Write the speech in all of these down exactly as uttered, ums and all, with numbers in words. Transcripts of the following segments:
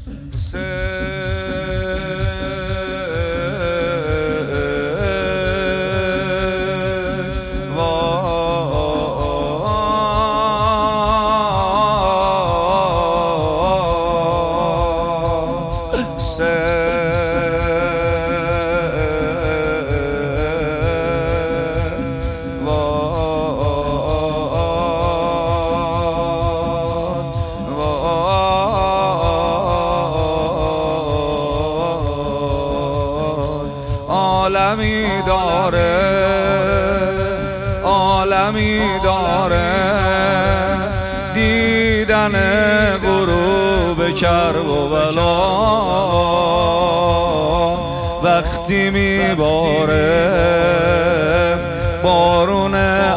عالمی داره عالمی داره دیدن غروب کرب و بلا وقتی میباره بارون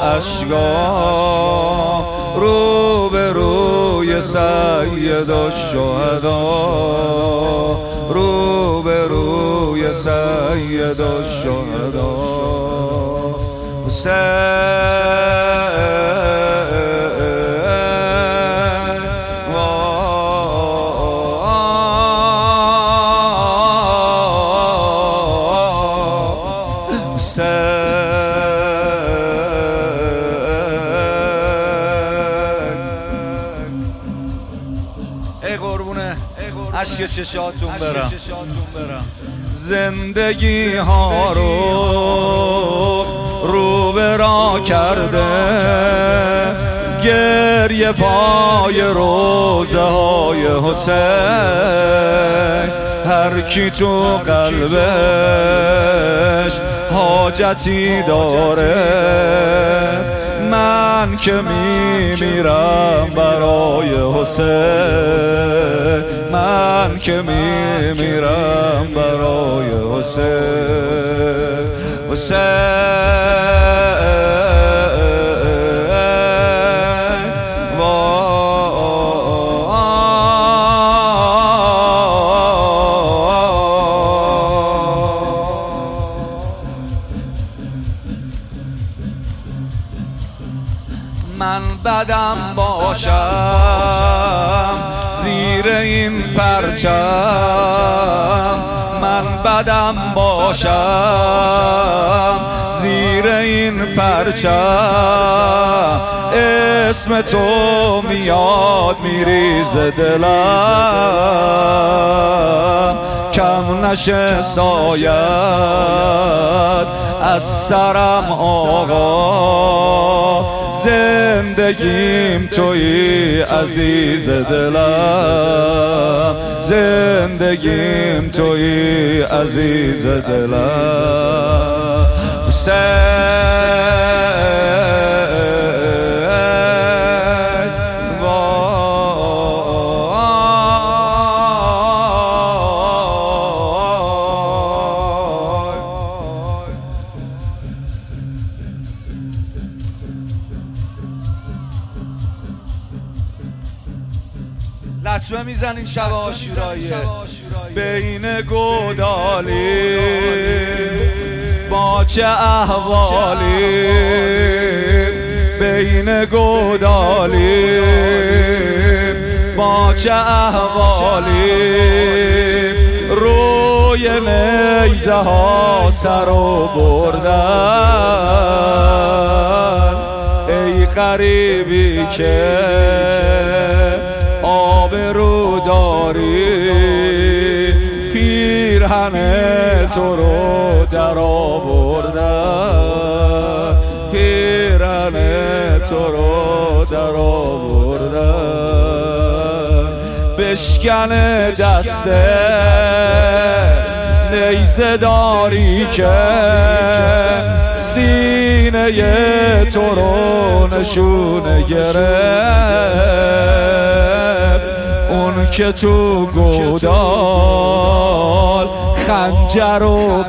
اشکا رو به روی سید الشهدا رو به روی سید الشهدا ای قربونه اشک چشاتون برم زندگی ها رو رو به راه کرده گریه پای روزه های حسین هر کی تو قلبش حاجتی داره من که میمیرم برای حسین من که میمیرم برای حسین حسین من بدم باشم زیر این پرچم من بدم باشم زیر این پرچم اسم تو میاد میریزه دلم کم نشه سایت از سرم آقا زندگیم تویی عزیز دلم زندگیم تویی عزیز دلم حسین لطمه میزنین شب عاشورایی بین گودالی با چه احوالی بین گودالی با چه احوالی روی نیزه ها سر و بردن ای غریبی که آبرو داری پیرهن تو رو در آوردن پیرهن تو رو در آوردن بشکن دسته نیزه داری که سینه تو رو نشونه گرفت اون که تو گودال خنجر رو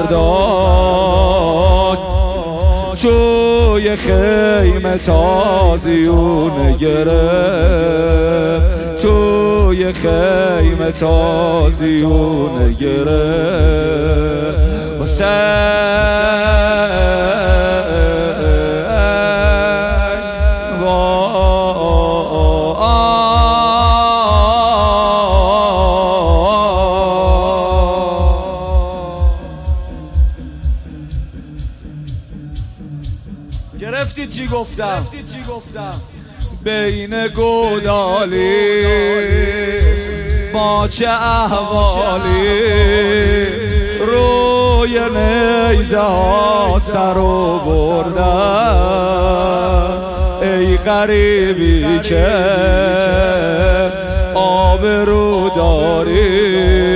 برداشت توی خیمه تازیون گرفت توی خیمه تازیون گرفت حسین گفتم بین گودالی با چه احوالی روی نیزه ها سر و بردن ای غریبی که آبرو داری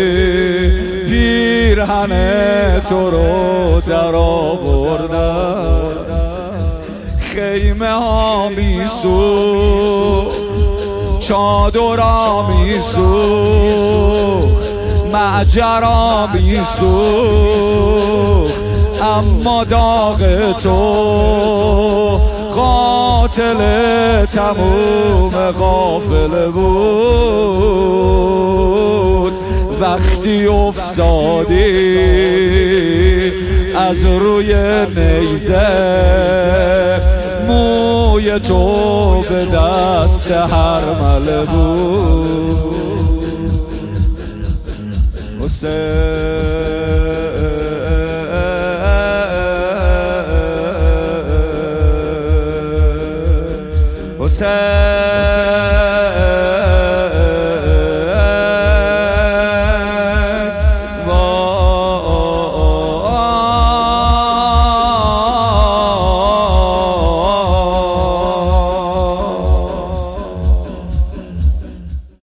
پیرهن تو رو در آوردن خیمه ها میسوخت چادرها میسوخت معجرها میسوخت اما داغ تو قاتل تموم قافله بود وقتی افتادی از روی نیزه موی تو به دست هرمله بود حسین